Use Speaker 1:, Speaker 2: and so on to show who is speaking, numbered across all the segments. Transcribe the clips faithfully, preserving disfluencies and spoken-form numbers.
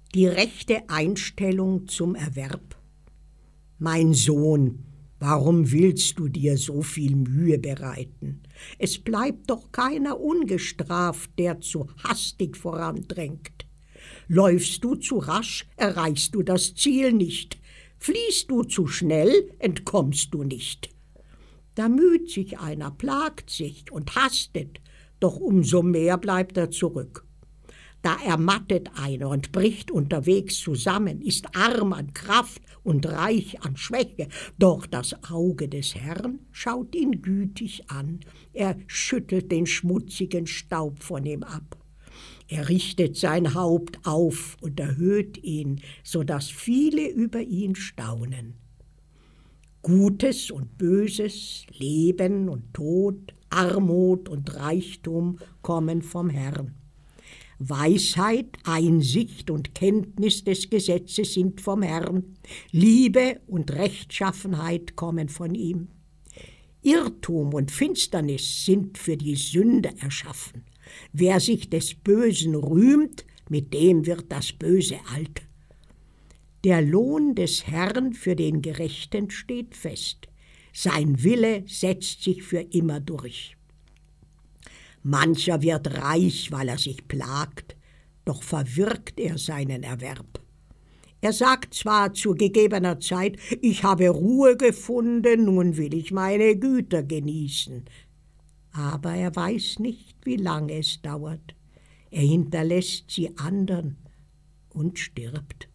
Speaker 1: Die rechte Einstellung zum Erwerb. Mein Sohn, warum willst du dir so viel Mühe bereiten? Es bleibt doch keiner ungestraft, der zu hastig vorandrängt. Läufst du zu rasch, erreichst du das Ziel nicht. Fliehst du zu schnell, entkommst du nicht. Da müht sich einer, plagt sich und hastet, doch umso mehr bleibt er zurück. Da ermattet einer und bricht unterwegs zusammen, ist arm an Kraft und reich an Schwäche, doch das Auge des Herrn schaut ihn gütig an, er schüttelt den schmutzigen Staub von ihm ab. Er richtet sein Haupt auf und erhöht ihn, so dass viele über ihn staunen. Gutes und Böses, Leben und Tod, Armut und Reichtum kommen vom Herrn. Weisheit, Einsicht und Kenntnis des Gesetzes sind vom Herrn. Liebe und Rechtschaffenheit kommen von ihm. Irrtum und Finsternis sind für die Sünde erschaffen. Wer sich des Bösen rühmt, mit dem wird das Böse alt. Der Lohn des Herrn für den Gerechten steht fest. Sein Wille setzt sich für immer durch. Mancher wird reich, weil er sich plagt, doch verwirkt er seinen Erwerb. Er sagt zwar zu gegebener Zeit, ich habe Ruhe gefunden, nun will ich meine Güter genießen. Aber er weiß nicht, wie lange es dauert. Er hinterlässt sie andern und stirbt.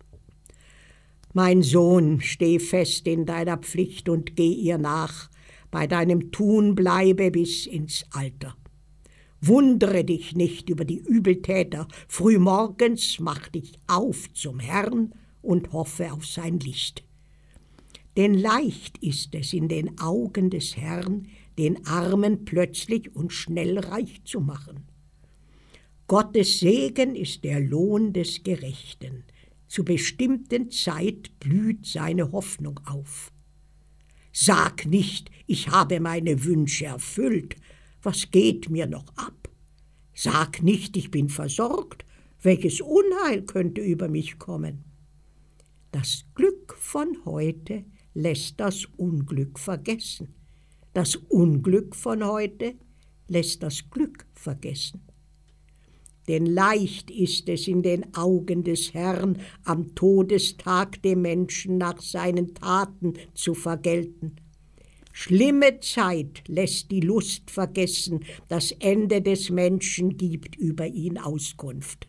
Speaker 1: Mein Sohn, steh fest in deiner Pflicht und geh ihr nach, bei deinem Tun bleibe bis ins Alter. Wundere dich nicht über die Übeltäter, frühmorgens mach dich auf zum Herrn und hoffe auf sein Licht. Denn leicht ist es in den Augen des Herrn, den Armen plötzlich und schnell reich zu machen. Gottes Segen ist der Lohn des Gerechten. Zu bestimmten Zeit blüht seine Hoffnung auf. Sag nicht, ich habe meine Wünsche erfüllt, was geht mir noch ab? Sag nicht, ich bin versorgt, welches Unheil könnte über mich kommen? Das Glück von heute lässt das Unglück vergessen. Das Unglück von heute lässt das Glück vergessen. Denn leicht ist es in den Augen des Herrn, am Todestag dem Menschen nach seinen Taten zu vergelten. Schlimme Zeit lässt die Lust vergessen, das Ende des Menschen gibt über ihn Auskunft.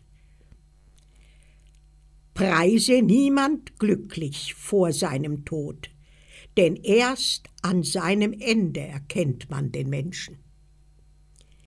Speaker 1: Preise niemand glücklich vor seinem Tod, denn erst an seinem Ende erkennt man den Menschen.